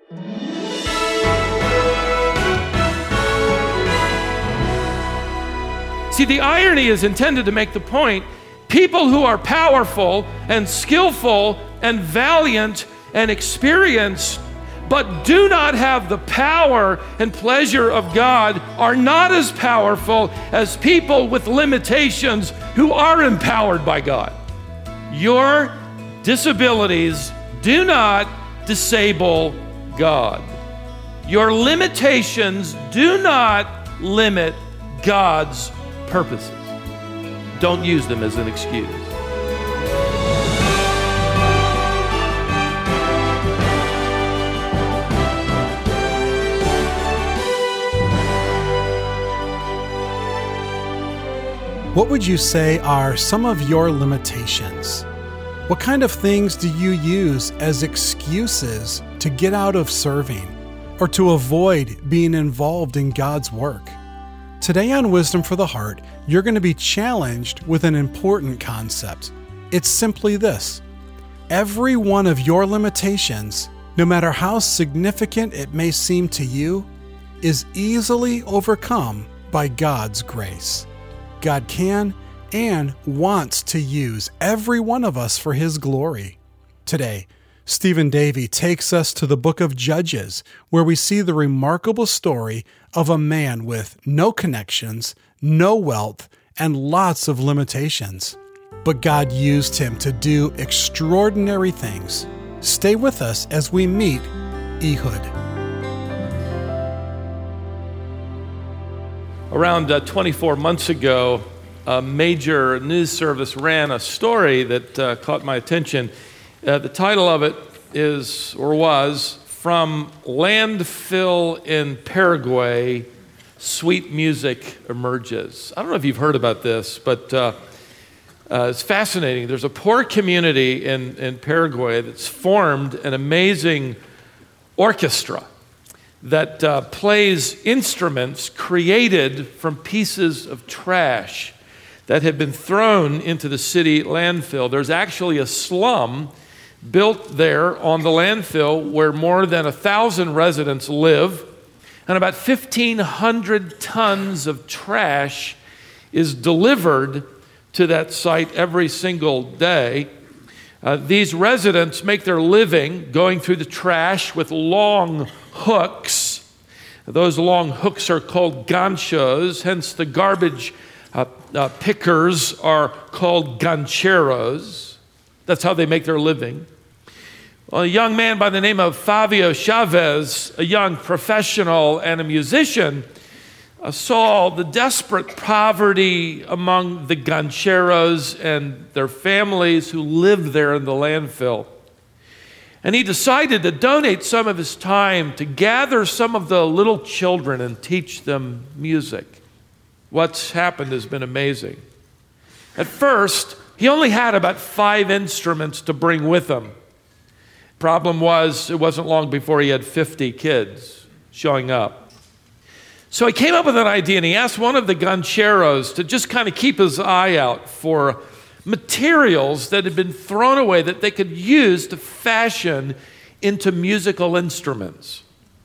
See, the irony is intended to make the point, people who are powerful and skillful and valiant and experienced, but do not have the power and pleasure of God, are not as powerful as people with limitations who are empowered by God. Your disabilities do not disable God. Your limitations do not limit God's purposes. Don't use them as an excuse. What would you say are some of your limitations? What kind of things do you use as excuses to get out of serving or to avoid being involved in God's work? Today on Wisdom for the Heart, you're going to be challenged with an important concept. It's simply this: every one of your limitations, no matter how significant it may seem to you, is easily overcome by God's grace. God can and wants to use every one of us for His glory. Today, Stephen Davey takes us to the book of Judges, where we see the remarkable story of a man with no connections, no wealth, and lots of limitations. But God used him to do extraordinary things. Stay with us as we meet Ehud. Around 24 months ago, a major news service ran a story that caught my attention. The title of it was "From Landfill in Paraguay, Sweet Music Emerges." I don't know if you've heard about this, but it's fascinating. There's a poor community in Paraguay that's formed an amazing orchestra that plays instruments created from pieces of trash that have been thrown into the city landfill. There's actually a slum built there on the landfill where more than 1,000 residents live, and about 1,500 tons of trash is delivered to that site every single day. These residents make their living going through the trash with long hooks. Those long hooks are called ganchos, hence the garbage pickers are called gancheros. That's how they make their living. Well, a young man by the name of Fabio Chavez, a young professional and a musician, saw the desperate poverty among the gancheros and their families who lived there in the landfill. And he decided to donate some of his time to gather some of the little children and teach them music. What's happened has been amazing. At first, he only had about 5 instruments to bring with him. Problem was, it wasn't long before he had 50 kids showing up. So he came up with an idea, and he asked one of the gancheros to just kind of keep his eye out for materials that had been thrown away that they could use to fashion into musical instruments.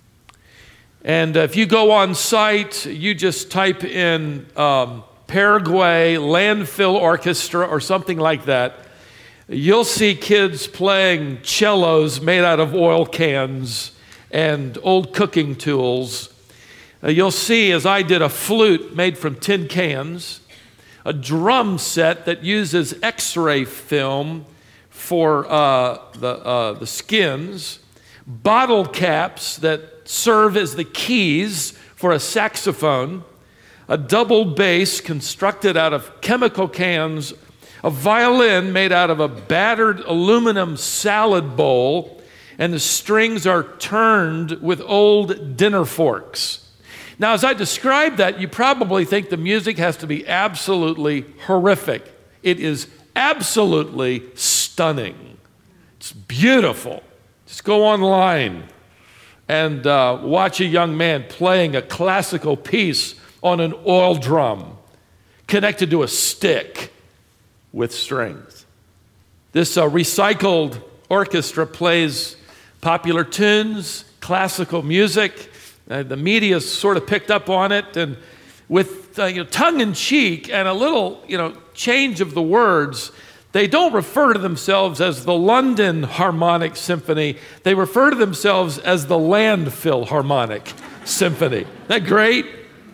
And if you go on site, you just type in Paraguay landfill orchestra or something like that, you'll see kids playing cellos made out of oil cans and old cooking tools. You'll see, as I did, a flute made from tin cans, a drum set that uses X-ray film for the skins, bottle caps that serve as the keys for a saxophone, a double bass constructed out of chemical cans, a violin made out of a battered aluminum salad bowl, and the strings are turned with old dinner forks. Now, as I describe that, you probably think the music has to be absolutely horrific. It is absolutely stunning. It's beautiful. Just go online and watch a young man playing a classical piece on an oil drum connected to a stick with strings. This recycled orchestra plays popular tunes, classical music. The media sort of picked up on it, and with tongue-in-cheek and a little change of the words, they don't refer to themselves as the London Harmonic Symphony. They refer to themselves as the Landfill Harmonic Symphony. Isn't that great?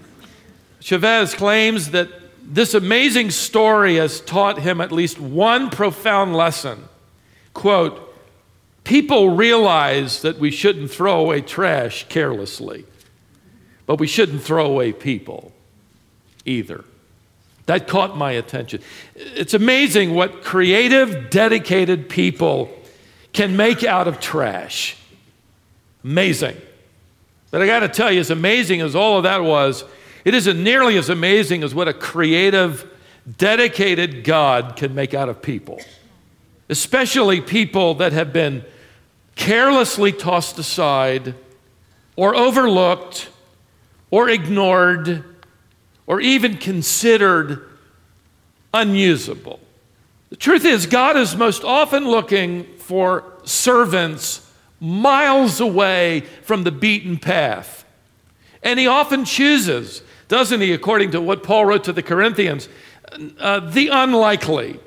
Chavez claims that this amazing story has taught him at least one profound lesson. Quote, people realize that we shouldn't throw away trash carelessly, but we shouldn't throw away people either. That caught my attention. It's amazing what creative, dedicated people can make out of trash. Amazing. But I got to tell you, as amazing as all of that was, it isn't nearly as amazing as what a creative, dedicated God can make out of people. Especially people that have been carelessly tossed aside or overlooked or ignored or even considered unusable. The truth is, God is most often looking for servants miles away from the beaten path. And he often chooses, doesn't he, according to what Paul wrote to the Corinthians, the unlikely.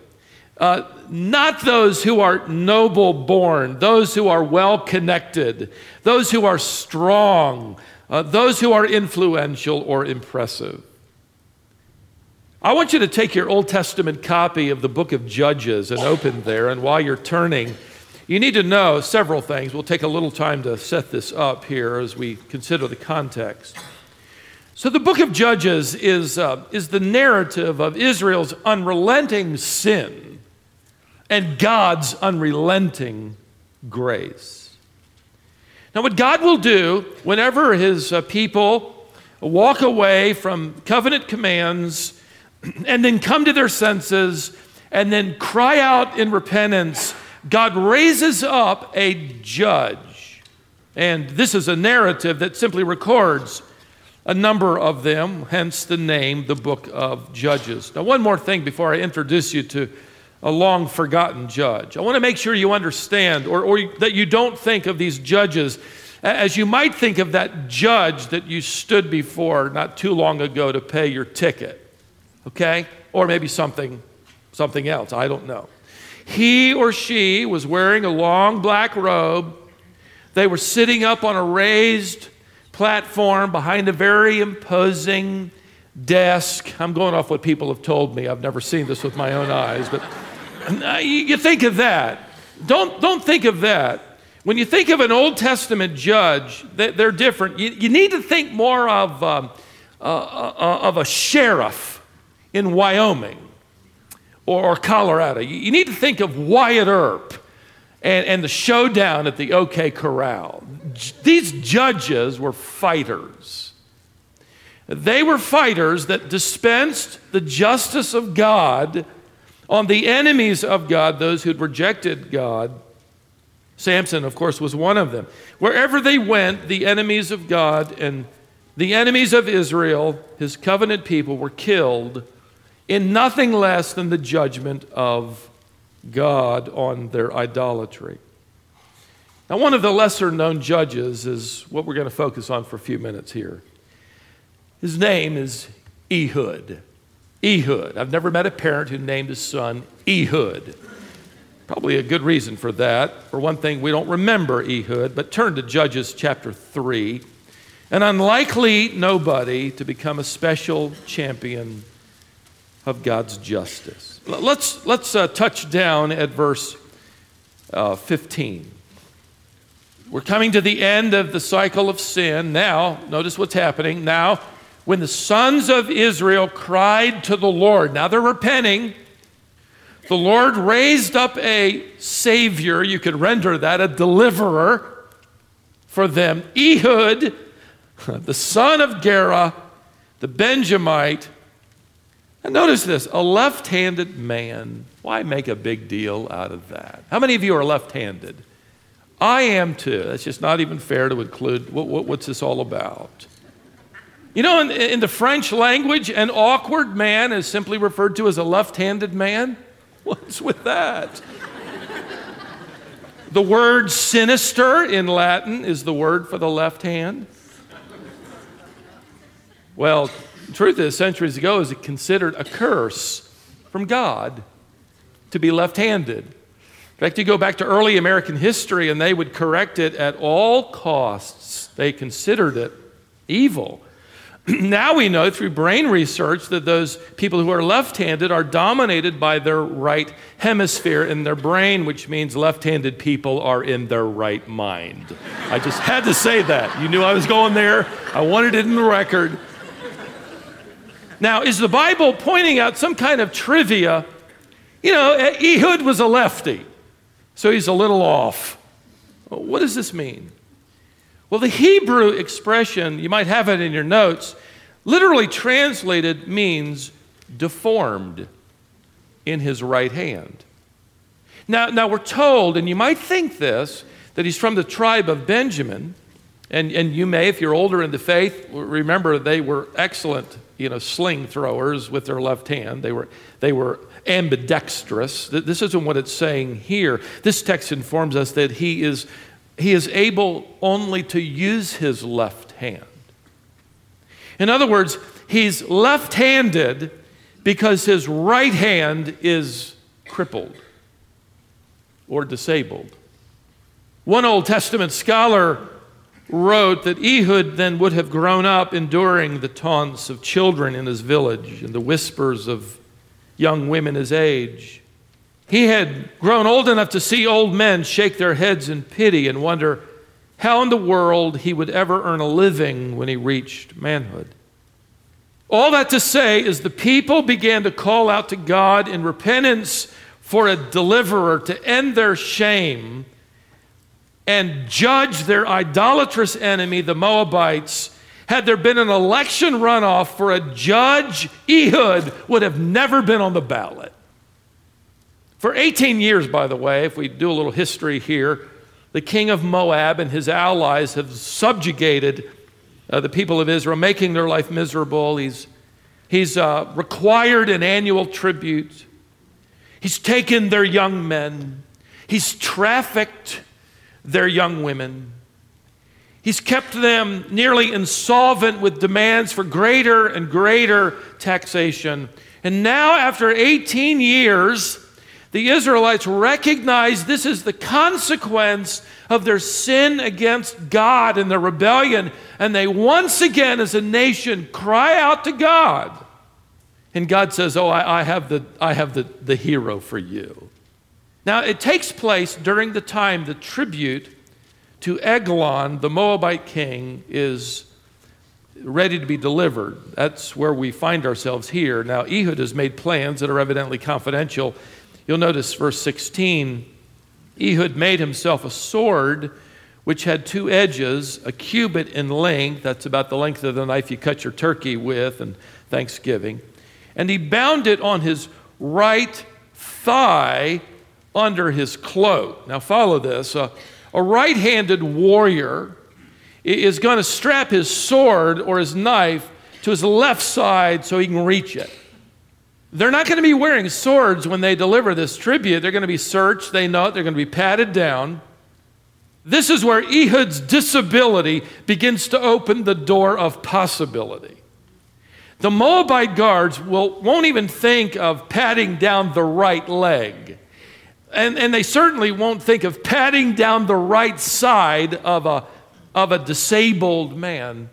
Not those who are noble born, those who are well connected, those who are strong, those who are influential or impressive. I want you to take your Old Testament copy of the book of Judges and open there. And while you're turning, you need to know several things. We'll take a little time to set this up here as we consider the context. So the book of Judges is the narrative of Israel's unrelenting sin and God's unrelenting grace. Now, what God will do whenever his people walk away from covenant commands and then come to their senses and then cry out in repentance, God raises up a judge. And this is a narrative that simply records a number of them, hence the name, the book of Judges. Now, one more thing before I introduce you to a long-forgotten judge. I want to make sure you understand or that you don't think of these judges as you might think of that judge that you stood before not too long ago to pay your ticket. Okay? Or maybe something else. I don't know. He or she was wearing a long black robe. They were sitting up on a raised platform behind a very imposing desk. I'm going off what people have told me. I've never seen this with my own eyes, but you think of that. Don't think of that. When you think of an Old Testament judge, they're different. You need to think more of a sheriff in Wyoming or Colorado. You need to think of Wyatt Earp and the showdown at the OK Corral. These judges were fighters. They were fighters that dispensed the justice of God on the enemies of God, those who'd rejected God. Samson, of course, was one of them. Wherever they went, the enemies of God and the enemies of Israel, his covenant people, were killed in nothing less than the judgment of God on their idolatry. Now, one of the lesser-known judges is what we're going to focus on for a few minutes here. His name is Ehud. Ehud. I've never met a parent who named his son Ehud. Probably a good reason for that. For one thing, we don't remember Ehud, but turn to Judges chapter 3. An unlikely nobody to become a special champion of God's justice. Let's touch down at verse 15. We're coming to the end of the cycle of sin. Now, notice what's happening. Now, when the sons of Israel cried to the Lord, now they're repenting, the Lord raised up a savior, you could render that, a deliverer for them, Ehud, the son of Gera, the Benjamite. And notice this, a left-handed man. Why make a big deal out of that? How many of you are left-handed? I am too. That's just not even fair to include. What's this all about? You know, in the French language, an awkward man is simply referred to as a left-handed man. What's with that? The word sinister in Latin is the word for the left hand. Well, the truth is, centuries ago, it was considered a curse from God to be left-handed. In fact, you go back to early American history and they would correct it at all costs. They considered it evil. Now we know through brain research that those people who are left-handed are dominated by their right hemisphere in their brain, which means left-handed people are in their right mind. I just had to say that. You knew I was going there. I wanted it in the record. Now, is the Bible pointing out some kind of trivia? You know, Ehud was a lefty, so he's a little off. What does this mean? Well, the Hebrew expression, you might have it in your notes, literally translated means deformed in his right hand. Now we're told, and you might think this, that he's from the tribe of Benjamin, and you may, if you're older in the faith, remember they were excellent, sling throwers with their left hand. They were ambidextrous. This isn't what it's saying here. This text informs us that he is able only to use his left hand. In other words, he's left-handed because his right hand is crippled or disabled. One Old Testament scholar wrote that Ehud then would have grown up enduring the taunts of children in his village and the whispers of young women his age. He had grown old enough to see old men shake their heads in pity and wonder how in the world he would ever earn a living when he reached manhood. All that to say is the people began to call out to God in repentance for a deliverer to end their shame and judge their idolatrous enemy, the Moabites. Had there been an election runoff for a judge, Ehud would have never been on the ballot. For 18 years, by the way, if we do a little history here, the king of Moab and his allies have subjugated the people of Israel, making their life miserable. He's required an annual tribute. He's taken their young men. He's trafficked their young women. He's kept them nearly insolvent with demands for greater and greater taxation. And now, after 18 years, the Israelites recognize this is the consequence of their sin against God and their rebellion, and they once again, as a nation, cry out to God. And God says, I have the hero for you. Now, it takes place during the time the tribute to Eglon, the Moabite king, is ready to be delivered. That's where we find ourselves here. Now, Ehud has made plans that are evidently confidential. You'll notice verse 16, Ehud made himself a sword which had two edges, a cubit in length, that's about the length of the knife you cut your turkey with and Thanksgiving, and he bound it on his right thigh under his cloak. Now follow this. A right-handed warrior is going to strap his sword or his knife to his left side so he can reach it. They're not going to be wearing swords when they deliver this tribute. They're going to be searched. They know it. They're going to be patted down. This is where Ehud's disability begins to open the door of possibility. The Moabite guards won't even think of patting down the right leg. And they certainly won't think of patting down the right side of a disabled man.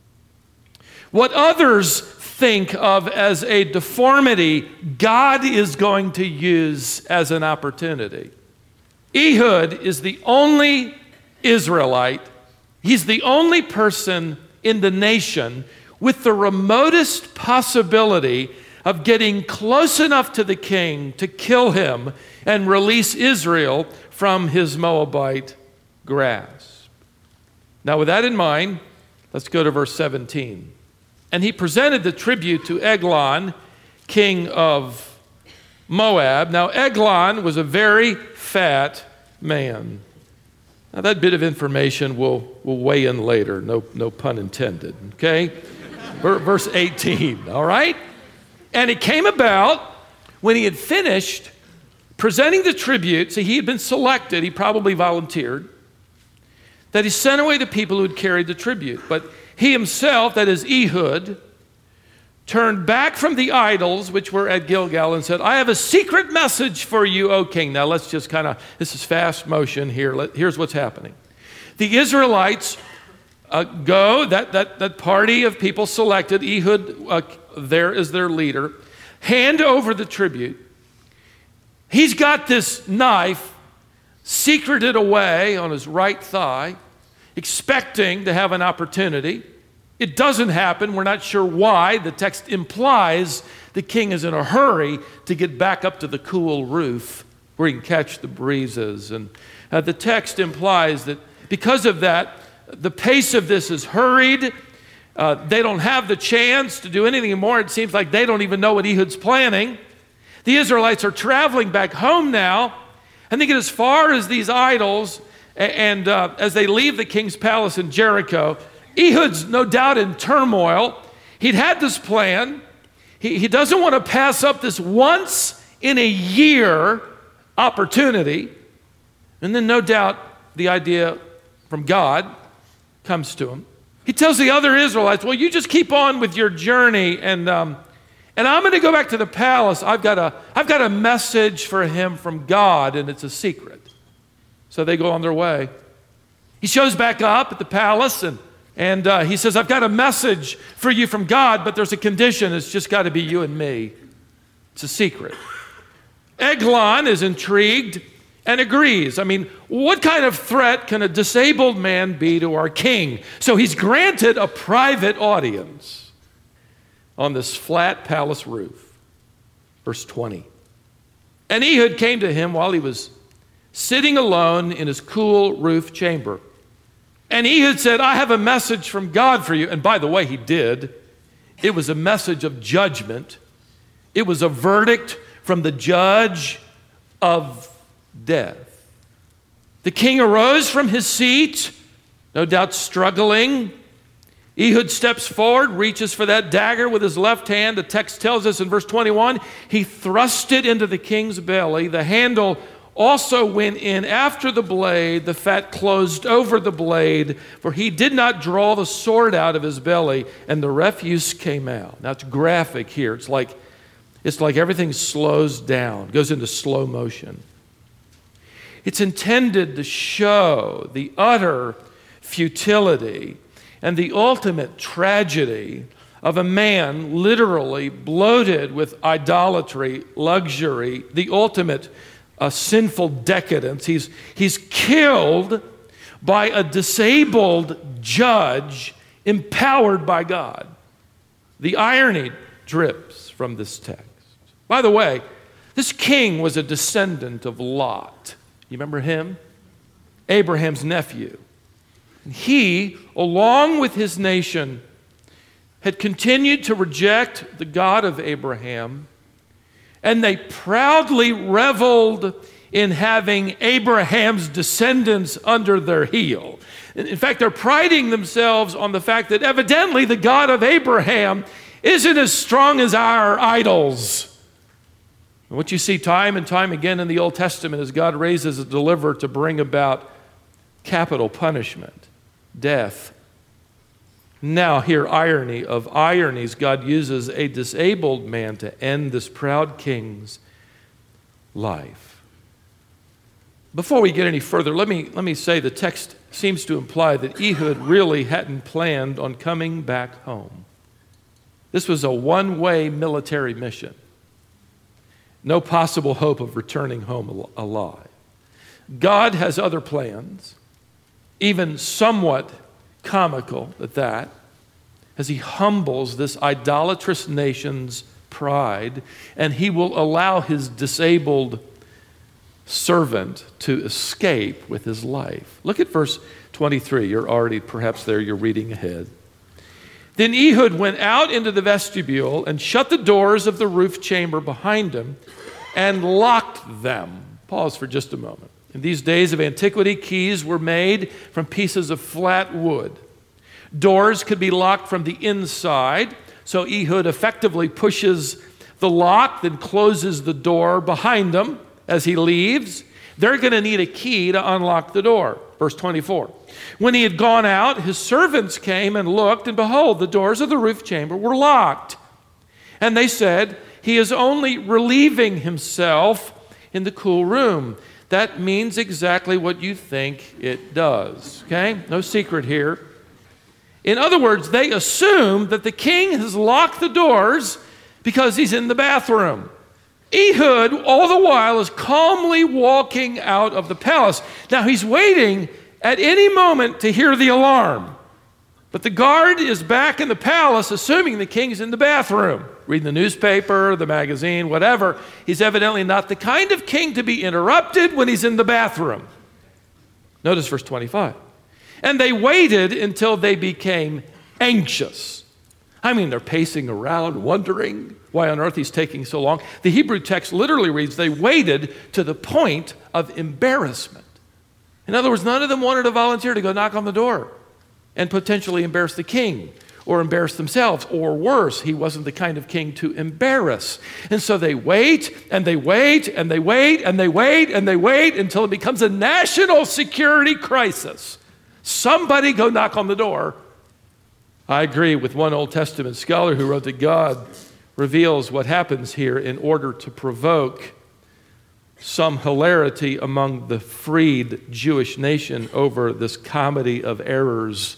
What others think of as a deformity, God is going to use as an opportunity. Ehud is the only Israelite. He's the only person in the nation with the remotest possibility of getting close enough to the king to kill him and release Israel from his Moabite grasp. Now, with that in mind, let's go to verse 17. And he presented the tribute to Eglon, king of Moab. Now, Eglon was a very fat man. Now, that bit of information will weigh in later. No pun intended, okay? Verse 18, all right? And it came about when he had finished presenting the tribute, see, he had been selected, he probably volunteered, that he sent away the people who had carried the tribute. But he himself, that is Ehud, turned back from the idols which were at Gilgal and said, I have a secret message for you, O king. Now let's just this is fast motion here. Here's what's happening. The Israelites go, that party of people selected, Ehud there is their leader, hand over the tribute. He's got this knife secreted away on his right thigh, expecting to have an opportunity. It doesn't happen. We're not sure why. The text implies the king is in a hurry to get back up to the cool roof where he can catch the breezes. And the text implies that because of that, the pace of this is hurried. They don't have the chance to do anything more. It seems like they don't even know what Ehud's planning. The Israelites are traveling back home now, and they get as far as these idols, and as they leave the king's palace in Jericho, Ehud's no doubt in turmoil. He'd had this plan. He doesn't want to pass up this once in a year opportunity. And then no doubt the idea from God comes to him. He tells the other Israelites, well, you just keep on with your journey, and I'm going to go back to the palace. I've got a message for him from God, and it's a secret. So they go on their way. He shows back up at the palace, and he says, I've got a message for you from God, but there's a condition. It's just got to be you and me. It's a secret. Eglon is intrigued and agrees. I mean, what kind of threat can a disabled man be to our king? So he's granted a private audience on this flat palace roof. Verse 20. And Ehud came to him while he was sitting alone in his cool roof chamber. And Ehud said, I have a message from God for you. And by the way, he did. It was a message of judgment. It was a verdict from the judge of death. The king arose from his seat, no doubt struggling. Ehud steps forward, reaches for that dagger with his left hand. The text tells us in verse 21, he thrust it into the king's belly. The handle also went in after the blade. The fat closed over the blade, for he did not draw the sword out of his belly, and the refuse came out. Now it's graphic here. It's like everything slows down, goes into slow motion. It's intended to show the utter futility and the ultimate tragedy of a man literally bloated with idolatry, luxury, the ultimate sinful decadence. He's killed by a disabled judge empowered by God. The irony drips from this text. By the way, this king was a descendant of Lot. You remember him? Abraham's nephew. And he, along with his nation, had continued to reject the God of Abraham, and they proudly reveled in having Abraham's descendants under their heel. In fact, they're priding themselves on the fact that evidently the God of Abraham isn't as strong as our idols. And what you see time and time again in the Old Testament is God raises a deliverer to bring about capital punishment, death. Now, here, irony of ironies, God uses a disabled man to end this proud king's life. Before we get any further, let me say the text seems to imply that Ehud really hadn't planned on coming back home. This was a one-way military mission. No possible hope of returning home alive. God has other plans, even somewhat comical at that, as he humbles this idolatrous nation's pride, and he will allow his disabled servant to escape with his life. Look at verse 23. You're already perhaps there, you're reading ahead. Then Ehud went out into the vestibule and shut the doors of the roof chamber behind him and locked them. Pause for just a moment. In these days of antiquity, keys were made from pieces of flat wood. Doors could be locked from the inside, so Ehud effectively pushes the lock, then closes the door behind him. as he leaves, they're going to need a key to unlock the door. Verse 24. When he had gone out, his servants came and looked, and behold, the doors of the roof chamber were locked. And they said, he is only relieving himself in the cool room. That means exactly what you think it does. Okay? No secret here. In other words, they assume that the king has locked the doors because he's in the bathroom. Ehud, all the while, is calmly walking out of the palace. Now, he's waiting at any moment to hear the alarm. But the guard is back in the palace, assuming the king's in the bathroom, reading the newspaper, the magazine, whatever. He's evidently not the kind of king to be interrupted when he's in the bathroom. Notice verse 25. And they waited until they became anxious. I mean, they're pacing around, wondering why on earth he's taking so long. The Hebrew text literally reads, they waited to the point of embarrassment. In other words, none of them wanted to volunteer to go knock on the door and potentially embarrass the king or embarrass themselves, or worse, he wasn't the kind of king to embarrass. And so they wait, and they wait, and they wait, and they wait, and they wait until it becomes a national security crisis. Somebody go knock on the door. I agree with one Old Testament scholar who wrote that God reveals what happens here in order to provoke some hilarity among the freed Jewish nation over this comedy of errors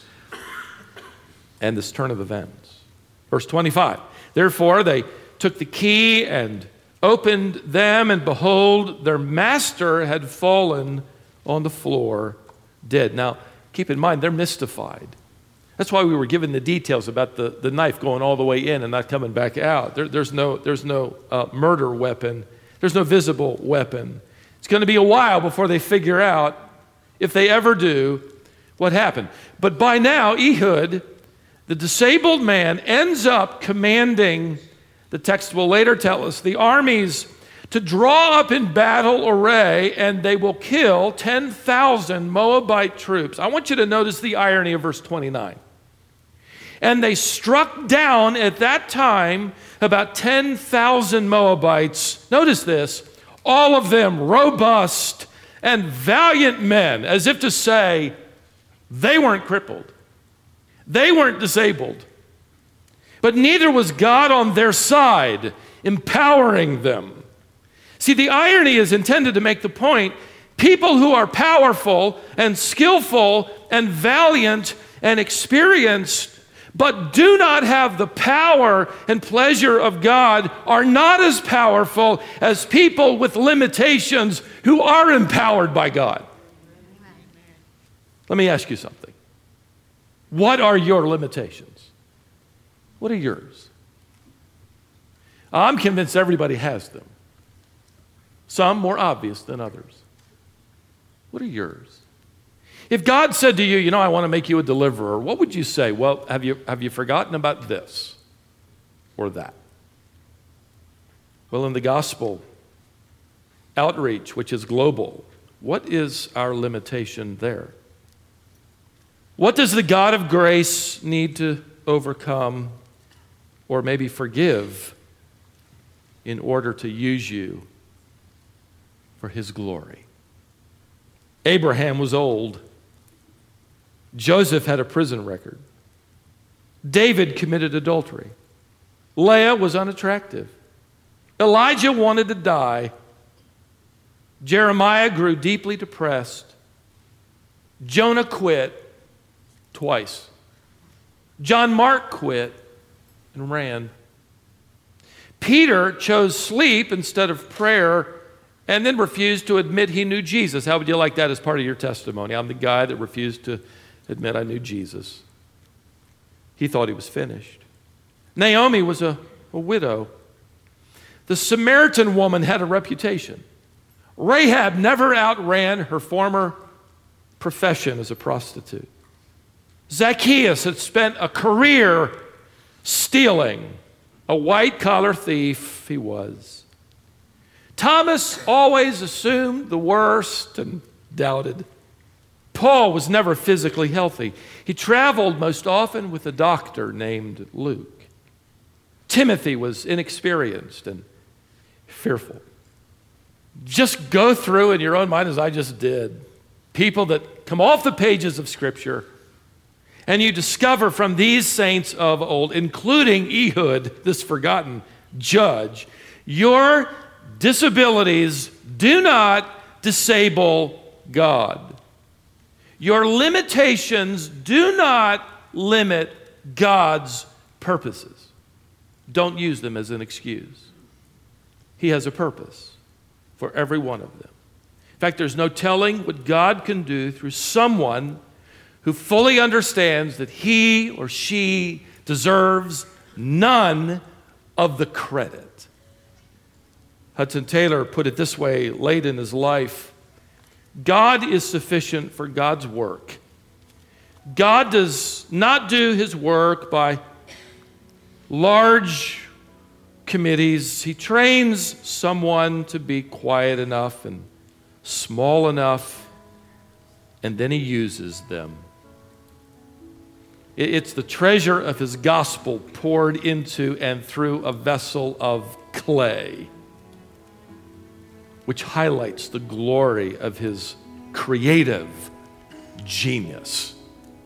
and this turn of events. Verse 25, therefore they took the key and opened them, and behold, their master had fallen on the floor dead. Now, keep in mind, they're mystified. That's why we were given the details about the knife going all the way in and not coming back out. There's no murder weapon. There's no visible weapon. It's going to be a while before they figure out, if they ever do, what happened. But by now, Ehud, the disabled man, ends up commanding, the text will later tell us, the armies to draw up in battle array, and they will kill 10,000 Moabite troops. I want you to notice the irony of verse 29. And they struck down at that time about 10,000 Moabites. Notice this, all of them robust and valiant men, as if to say, they weren't crippled. They weren't disabled. But neither was God on their side, empowering them. See, the irony is intended to make the point, people who are powerful and skillful and valiant and experienced, but do not have the power and pleasure of God, are not as powerful as people with limitations who are empowered by God. Let me ask you something. What are your limitations? What are yours? I'm convinced everybody has them. Some more obvious than others. What are yours? If God said to you, I want to make you a deliverer, what would you say? Well, have you forgotten about this or that? Well, in the gospel outreach, which is global, what is our limitation there? What does the God of grace need to overcome or maybe forgive in order to use you for his glory? Abraham was old. Joseph had a prison record. David committed adultery. Leah was unattractive. Elijah wanted to die. Jeremiah grew deeply depressed. Jonah quit twice. John Mark quit and ran. Peter chose sleep instead of prayer and then refused to admit he knew Jesus. How would you like that as part of your testimony? I'm the guy that refused to admit I knew Jesus. He thought he was finished. Naomi was a widow. The Samaritan woman had a reputation. Rahab never outran her former profession as a prostitute. Zacchaeus had spent a career stealing. A white-collar thief he was. Thomas always assumed the worst and doubted. Paul was never physically healthy. He traveled most often with a doctor named Luke. Timothy was inexperienced and fearful. just go through in your own mind, as I just did, people that come off the pages of Scripture, and you discover from these saints of old, including Ehud, this forgotten judge, your disabilities do not disable God. Your limitations do not limit God's purposes. Don't use them as an excuse. He has a purpose for every one of them. In fact, there's no telling what God can do through someone who fully understands that he or she deserves none of the credit. Hudson Taylor put it this way late in his life: God is sufficient for God's work. God does not do his work by large committees. He trains someone to be quiet enough and small enough, and then he uses them. It's the treasure of his gospel poured into and through a vessel of clay, which highlights the glory of his creative genius.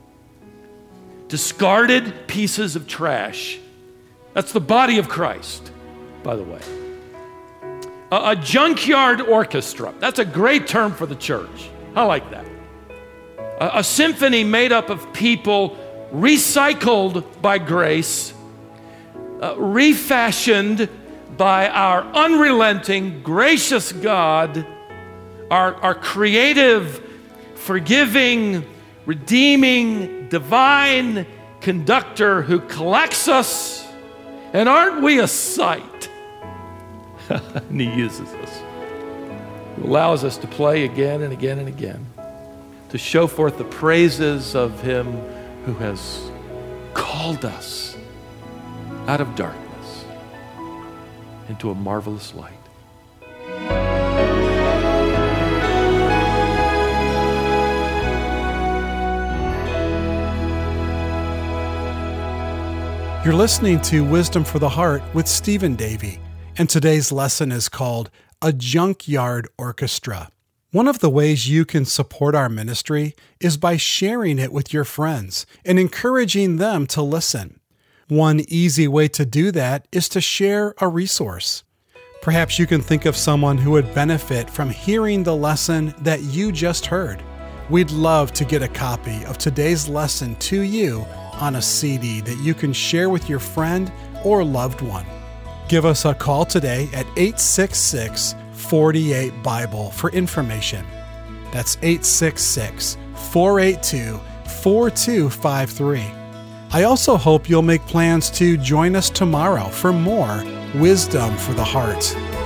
Discarded pieces of trash. That's the body of Christ, by the way. A junkyard orchestra. That's a great term for the church. I like that. A symphony made up of people recycled by grace, refashioned by our unrelenting, gracious God, our creative, forgiving, redeeming, divine conductor who collects us. And aren't we a sight? And he uses us. He allows us to play again and again and again, to show forth the praises of him who has called us out of darkness into a marvelous light. You're listening to Wisdom for the Heart with Stephen Davey, and today's lesson is called A Junkyard Orchestra. One of the ways you can support our ministry is by sharing it with your friends and encouraging them to listen. One easy way to do that is to share a resource. Perhaps you can think of someone who would benefit from hearing the lesson that you just heard. We'd love to get a copy of today's lesson to you on a CD that you can share with your friend or loved one. Give us a call today at 866-48-BIBLE for information. That's 866-482-4253. I also hope you'll make plans to join us tomorrow for more Wisdom for the Heart.